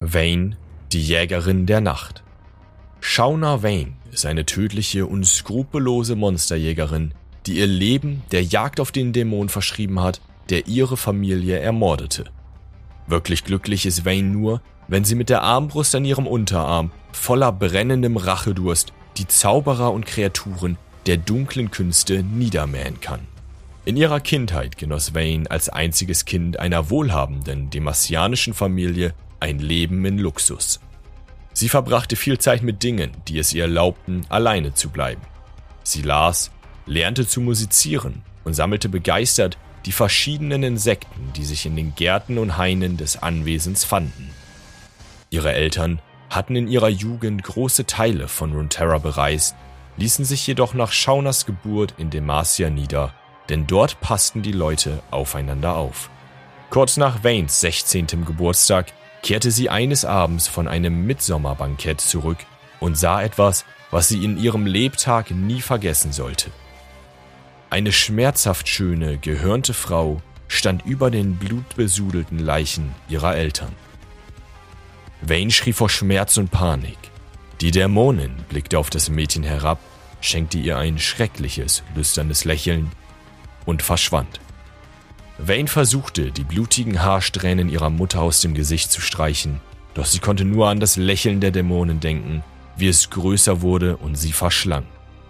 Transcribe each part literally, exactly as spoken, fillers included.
Vane, die Jägerin der Nacht. Shauna Vane ist eine tödliche und skrupellose Monsterjägerin, die ihr Leben der Jagd auf den Dämon verschrieben hat, der ihre Familie ermordete. Wirklich glücklich ist Vane nur, wenn sie mit der Armbrust an ihrem Unterarm voller brennendem Rachedurst die Zauberer und Kreaturen der dunklen Künste niedermähen kann. In ihrer Kindheit genoss Vane als einziges Kind einer wohlhabenden demassianischen Familie ein Leben in Luxus. Sie verbrachte viel Zeit mit Dingen, die es ihr erlaubten, alleine zu bleiben. Sie las, lernte zu musizieren und sammelte begeistert die verschiedenen Insekten, die sich in den Gärten und Hainen des Anwesens fanden. Ihre Eltern hatten in ihrer Jugend große Teile von Runeterra bereist, ließen sich jedoch nach Shaunas Geburt in Demacia nieder, denn dort passten die Leute aufeinander auf. Kurz nach Vanes sechzehnten Geburtstag kehrte sie eines Abends von einem Mitsommerbankett zurück und sah etwas, was sie in ihrem Lebtag nie vergessen sollte. Eine schmerzhaft schöne, gehörnte Frau stand über den blutbesudelten Leichen ihrer Eltern. Vane schrie vor Schmerz und Panik. Die Dämonin blickte auf das Mädchen herab, schenkte ihr ein schreckliches, lüsternes Lächeln und verschwand. Vane versuchte, die blutigen Haarsträhnen ihrer Mutter aus dem Gesicht zu streichen, doch sie konnte nur an das Lächeln der Dämonin denken, wie es größer wurde und sie verschlang.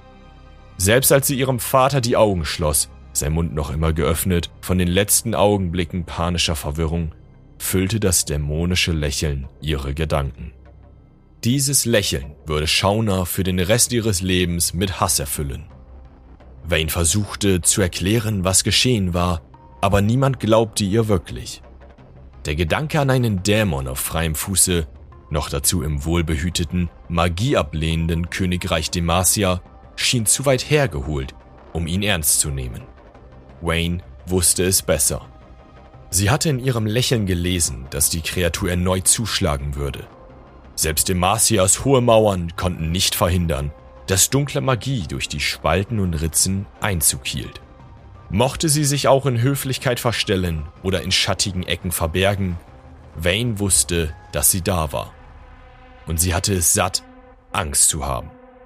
Selbst als sie ihrem Vater die Augen schloss, sein Mund noch immer geöffnet, von den letzten Augenblicken panischer Verwirrung, füllte das dämonische Lächeln ihre Gedanken. Dieses Lächeln würde Shauna für den Rest ihres Lebens mit Hass erfüllen. Vane versuchte zu erklären, was geschehen war, aber niemand glaubte ihr wirklich. Der Gedanke an einen Dämon auf freiem Fuße, noch dazu im wohlbehüteten, magieablehnenden Königreich Demacia, schien zu weit hergeholt, um ihn ernst zu nehmen. Vane wusste es besser. Sie hatte in ihrem Lächeln gelesen, dass die Kreatur erneut zuschlagen würde. Selbst Demacias hohe Mauern konnten nicht verhindern, dass dunkle Magie durch die Spalten und Ritzen Einzug hielt. Mochte sie sich auch in Höflichkeit verstellen oder in schattigen Ecken verbergen, Vane wusste, dass sie da war. Und sie hatte es satt, Angst zu haben.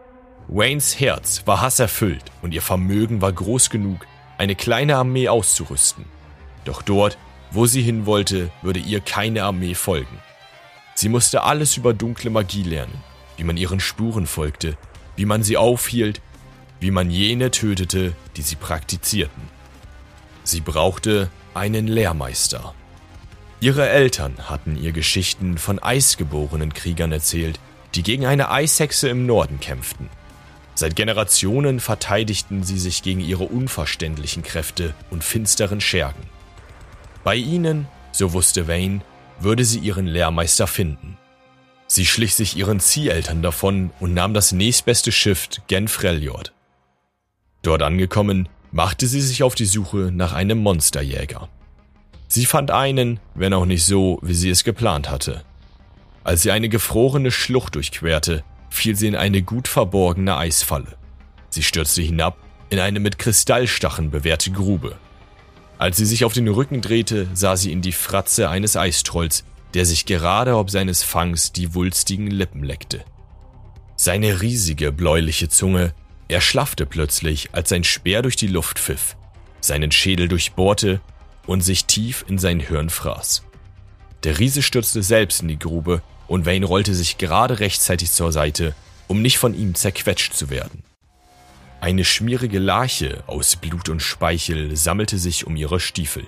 Vanes Herz war hasserfüllt und ihr Vermögen war groß genug, eine kleine Armee auszurüsten. Doch dort, wo sie hin wollte, würde ihr keine Armee folgen. Sie musste alles über dunkle Magie lernen, wie man ihren Spuren folgte, wie man sie aufhielt, wie man jene tötete, die sie praktizierten. Sie brauchte einen Lehrmeister. Ihre Eltern hatten ihr Geschichten von eisgeborenen Kriegern erzählt, die gegen eine Eishexe im Norden kämpften. Seit Generationen verteidigten sie sich gegen ihre unverständlichen Kräfte und finsteren Schergen. Bei ihnen, so wusste Vane, würde sie ihren Lehrmeister finden. Sie schlich sich ihren Zieheltern davon und nahm das nächstbeste Schiff gen Freljord. Dort angekommen, machte sie sich auf die Suche nach einem Monsterjäger. Sie fand einen, wenn auch nicht so, wie sie es geplant hatte. Als sie eine gefrorene Schlucht durchquerte, fiel sie in eine gut verborgene Eisfalle. Sie stürzte hinab in eine mit Kristallstachen bewehrte Grube. Als sie sich auf den Rücken drehte, sah sie in die Fratze eines Eistrolls, der sich gerade ob seines Fangs die wulstigen Lippen leckte. Seine riesige bläuliche Zunge erschlaffte plötzlich, als sein Speer durch die Luft pfiff, seinen Schädel durchbohrte und sich tief in sein Hirn fraß. Der Riese stürzte selbst in die Grube und Vane rollte sich gerade rechtzeitig zur Seite, um nicht von ihm zerquetscht zu werden. Eine schmierige Larche aus Blut und Speichel sammelte sich um ihre Stiefel.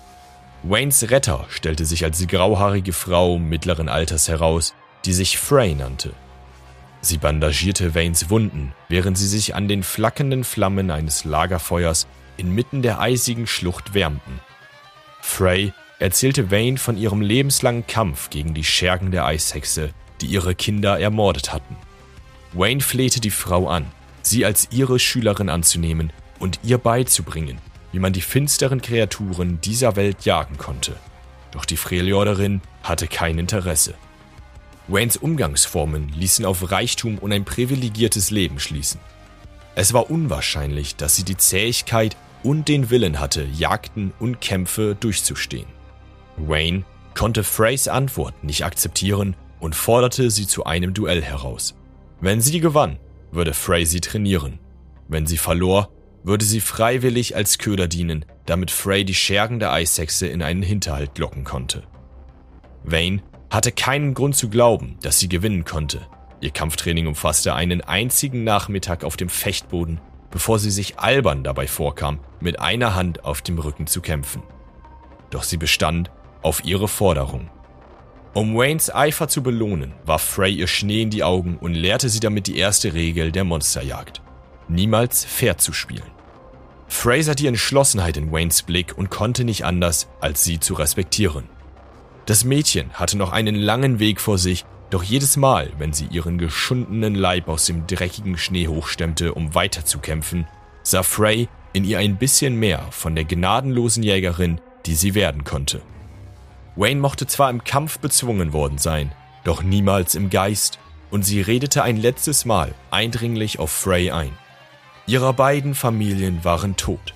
Vanes Retter stellte sich als die grauhaarige Frau mittleren Alters heraus, die sich Frey nannte. Sie bandagierte Vanes Wunden, während sie sich an den flackernden Flammen eines Lagerfeuers inmitten der eisigen Schlucht wärmten. Frey erzählte Vane von ihrem lebenslangen Kampf gegen die Schergen der Eishexe, die ihre Kinder ermordet hatten. Vane flehte die Frau an, sie als ihre Schülerin anzunehmen und ihr beizubringen, wie man die finsteren Kreaturen dieser Welt jagen konnte. Doch die Freljorderin hatte kein Interesse. Vanes Umgangsformen ließen auf Reichtum und ein privilegiertes Leben schließen. Es war unwahrscheinlich, dass sie die Zähigkeit und den Willen hatte, Jagden und Kämpfe durchzustehen. Vane konnte Freys Antwort nicht akzeptieren und forderte sie zu einem Duell heraus. Wenn sie gewann, würde Frey sie trainieren. Wenn sie verlor, würde sie freiwillig als Köder dienen, damit Frey die Schergen der Eishexe in einen Hinterhalt locken konnte. Vayne hatte keinen Grund zu glauben, dass sie gewinnen konnte. Ihr Kampftraining umfasste einen einzigen Nachmittag auf dem Fechtboden, bevor sie sich albern dabei vorkam, mit einer Hand auf dem Rücken zu kämpfen. Doch sie bestand auf ihre Forderung. Um Waynes Eifer zu belohnen, warf Frey ihr Schnee in die Augen und lehrte sie damit die erste Regel der Monsterjagd: niemals fair zu spielen. Frey sah die Entschlossenheit in Waynes Blick und konnte nicht anders, als sie zu respektieren. Das Mädchen hatte noch einen langen Weg vor sich, doch jedes Mal, wenn sie ihren geschundenen Leib aus dem dreckigen Schnee hochstemmte, um weiterzukämpfen, sah Frey in ihr ein bisschen mehr von der gnadenlosen Jägerin, die sie werden konnte. Wayne mochte zwar im Kampf bezwungen worden sein, doch niemals im Geist, und sie redete ein letztes Mal eindringlich auf Frey ein. Ihre beiden Familien waren tot.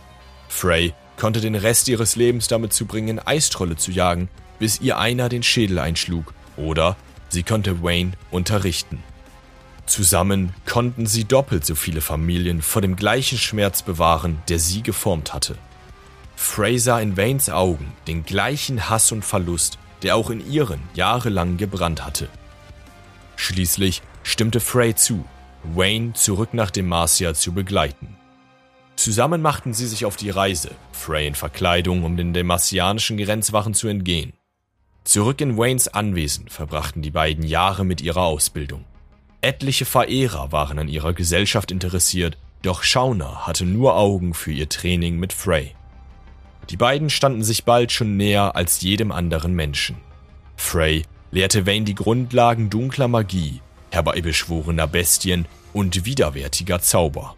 Frey konnte den Rest ihres Lebens damit zubringen, Eistrolle zu jagen, bis ihr einer den Schädel einschlug, oder sie konnte Wayne unterrichten. Zusammen konnten sie doppelt so viele Familien vor dem gleichen Schmerz bewahren, der sie geformt hatte. Frey sah in Waynes Augen den gleichen Hass und Verlust, der auch in ihren jahrelang gebrannt hatte. Schließlich stimmte Frey zu, Wayne zurück nach Demacia zu begleiten. Zusammen machten sie sich auf die Reise, Frey in Verkleidung, um den demacianischen Grenzwachen zu entgehen. Zurück in Waynes Anwesen verbrachten die beiden Jahre mit ihrer Ausbildung. Etliche Verehrer waren an ihrer Gesellschaft interessiert, doch Shauna hatte nur Augen für ihr Training mit Frey. Die beiden standen sich bald schon näher als jedem anderen Menschen. Frey lehrte Vayne die Grundlagen dunkler Magie, herbeibeschworener Bestien und widerwärtiger Zauber.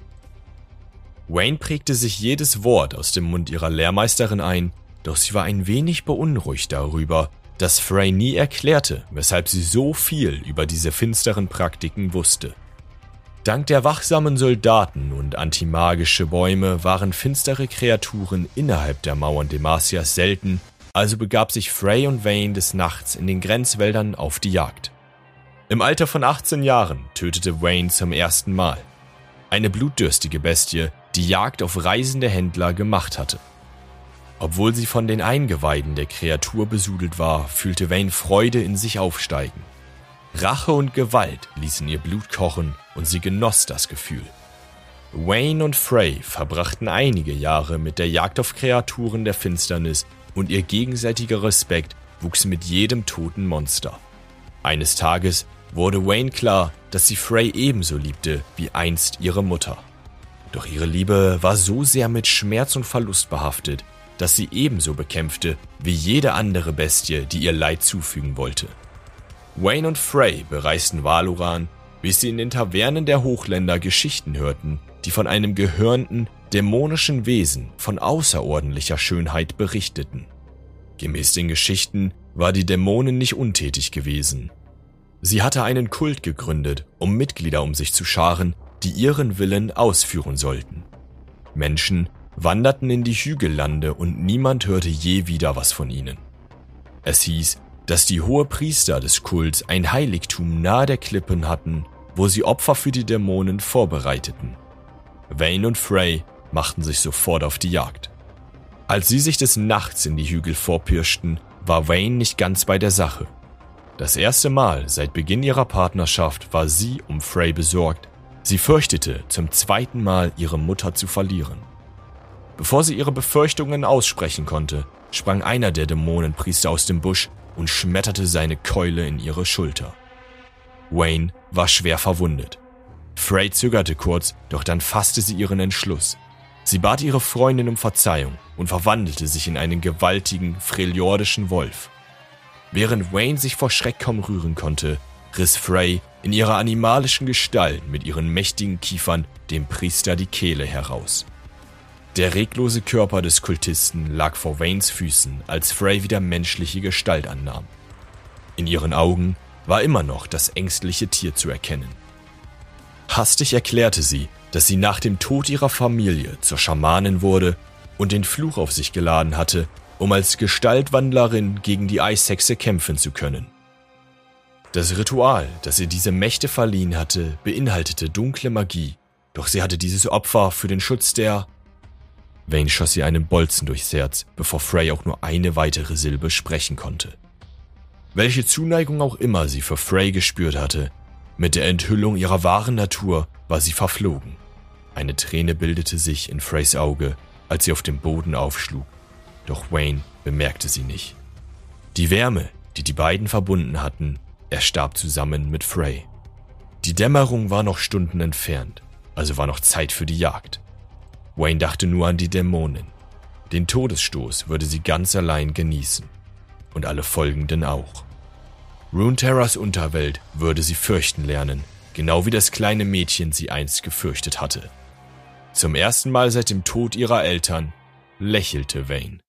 Wayne prägte sich jedes Wort aus dem Mund ihrer Lehrmeisterin ein, doch sie war ein wenig beunruhigt darüber, dass Frey nie erklärte, weshalb sie so viel über diese finsteren Praktiken wusste. Dank der wachsamen Soldaten und antimagische Bäume waren finstere Kreaturen innerhalb der Mauern Demacias selten, also begab sich Frey und Vayne des Nachts in den Grenzwäldern auf die Jagd. Im Alter von achtzehn Jahren tötete Wayne zum ersten Mal eine blutdürstige Bestie, die Jagd auf reisende Händler gemacht hatte. Obwohl sie von den Eingeweiden der Kreatur besudelt war, fühlte Vayne Freude in sich aufsteigen. Rache und Gewalt ließen ihr Blut kochen und sie genoss das Gefühl. Wayne und Frey verbrachten einige Jahre mit der Jagd auf Kreaturen der Finsternis und ihr gegenseitiger Respekt wuchs mit jedem toten Monster. Eines Tages wurde Wayne klar, dass sie Frey ebenso liebte wie einst ihre Mutter. Doch ihre Liebe war so sehr mit Schmerz und Verlust behaftet, dass sie ebenso bekämpfte wie jede andere Bestie, die ihr Leid zufügen wollte. Wayne und Frey bereisten Valoran, bis sie in den Tavernen der Hochländer Geschichten hörten, die von einem gehörnten, dämonischen Wesen von außerordentlicher Schönheit berichteten. Gemäß den Geschichten war die Dämonin nicht untätig gewesen. Sie hatte einen Kult gegründet, um Mitglieder um sich zu scharen, die ihren Willen ausführen sollten. Menschen wanderten in die Hügellande und niemand hörte je wieder was von ihnen. Es hieß, dass die Hohepriester des Kults ein Heiligtum nahe der Klippen hatten, wo sie Opfer für die Dämonen vorbereiteten. Vayne und Frey machten sich sofort auf die Jagd. Als sie sich des Nachts in die Hügel vorpirschten, war Vayne nicht ganz bei der Sache. Das erste Mal seit Beginn ihrer Partnerschaft war sie um Frey besorgt. Sie fürchtete, zum zweiten Mal ihre Mutter zu verlieren. Bevor sie ihre Befürchtungen aussprechen konnte, sprang einer der Dämonenpriester aus dem Busch und schmetterte seine Keule in ihre Schulter. Wayne war schwer verwundet. Frey zögerte kurz, doch dann fasste sie ihren Entschluss. Sie bat ihre Freundin um Verzeihung und verwandelte sich in einen gewaltigen, freljordischen Wolf. Während Wayne sich vor Schreck kaum rühren konnte, riss Frey in ihrer animalischen Gestalt mit ihren mächtigen Kiefern dem Priester die Kehle heraus. Der reglose Körper des Kultisten lag vor Waynes Füßen, als Frey wieder menschliche Gestalt annahm. In ihren Augen war immer noch das ängstliche Tier zu erkennen. Hastig erklärte sie, dass sie nach dem Tod ihrer Familie zur Schamanin wurde und den Fluch auf sich geladen hatte, um als Gestaltwandlerin gegen die Eishexe kämpfen zu können. Das Ritual, das ihr diese Mächte verliehen hatte, beinhaltete dunkle Magie, doch sie hatte dieses Opfer für den Schutz der... Vane schoss ihr einen Bolzen durchs Herz, bevor Frey auch nur eine weitere Silbe sprechen konnte. Welche Zuneigung auch immer sie für Frey gespürt hatte, mit der Enthüllung ihrer wahren Natur war sie verflogen. Eine Träne bildete sich in Freys Auge, als sie auf dem Boden aufschlug, doch Wayne bemerkte sie nicht. Die Wärme, die die beiden verbunden hatten, erstarb zusammen mit Frey. Die Dämmerung war noch Stunden entfernt, also war noch Zeit für die Jagd. Wayne dachte nur an die Dämonin. Den Todesstoß würde sie ganz allein genießen. Und alle folgenden auch. Runeterras Unterwelt würde sie fürchten lernen, genau wie das kleine Mädchen sie einst gefürchtet hatte. Zum ersten Mal seit dem Tod ihrer Eltern lächelte Vane.